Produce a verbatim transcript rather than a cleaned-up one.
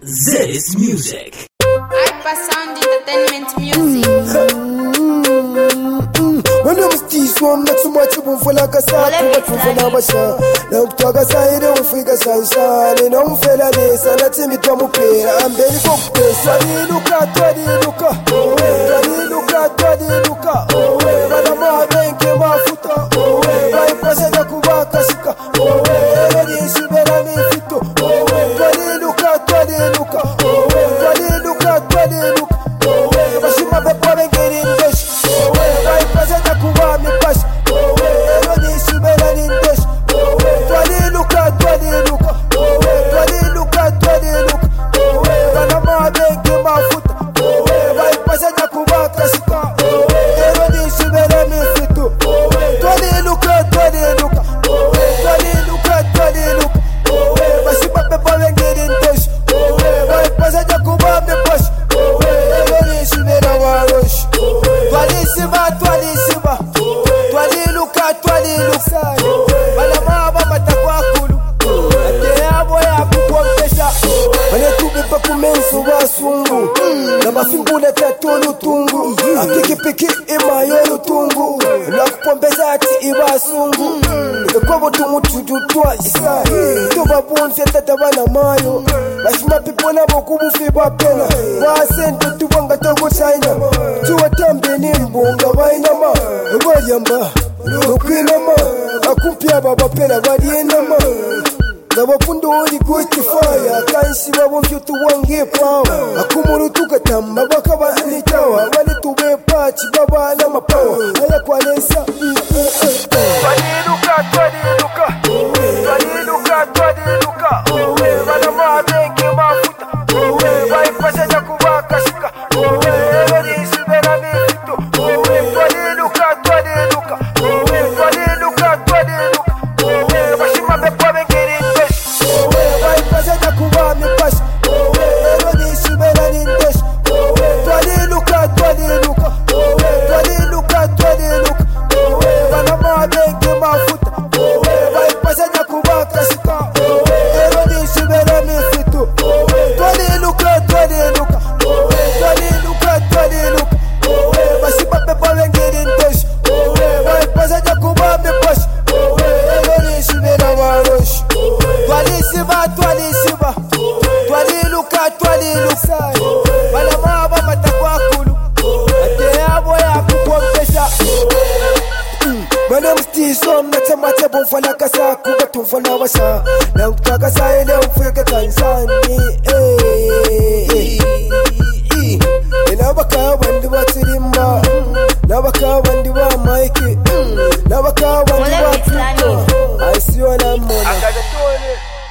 This music. Hyper Sound Entertainment Music. When I'm still swam, not so much of for like a sack, but for Nabasha. Now to a side, don't figure sunshine, and don't feel a lace, and that's in the drum play. I'm very good. Sadi Luca, Tadi Luca, Tadi Luca, Tadi Luca, Madama, thank you, my foot. My Pasada Kubaka Sika, Ready, Sibera, Fito, Tadi Luca, Tadi Luca, Tadi Luca, Tadi Luca, Bashima Papa, getting fish. My Pasada Kubami Pash, Ready, Sibera, Fish, Tadi Luca, Tadi Luca, Tadi Luca, Tadi Luca, Madama, thank you, my foot. My Pasada Kubaka Sika, Ready, Sibera, Fito, Tadi Luca, Tadi Luca, Tadi Luca, Tadi Luca, Bashima Papa, getting fish. My Pasada Kubami Pash, Ready, Sibera, Warosh, Tadi Siba, Tadi Siba, Tadi Luca, Tadi Luca, Madama, Matakulu, Ate ya kukuongeza, wale tubipa kumensu wasungu, na mafimbule tatulu tungu, apiki piki imayolu tungu, na kupombeza ati ibasungu, kwa votu mutudu twice, tuba bonse tatabana mayo, bashima pipo na bokubu fiba pena, wasente tubanga togo China, tuwa tambe ni mbunga wainama, wayamba, nukwinama, akumpia baba pena wadienama, Nabapundo ori gusti fire, kansi babo vyutu wange power. Akumuru tukatamba bakaba anitawa, wale tuwe pachi baba na mapawa. Aya kwa nesa. Twadiluka, twadiluka, twadiluka, twadiluka. Madama benki mafuta, waipasha jakubaka shika. Eri sibera mifito, twadiluka, twadiluka, twadiluka, twadiluka. Bashima bepa bengeri. Now talk aside and forget Tanzania. Nabaka wandi watirimba, nabaka wandi wa Mike, nabaka wandi wa Tito. I see you on a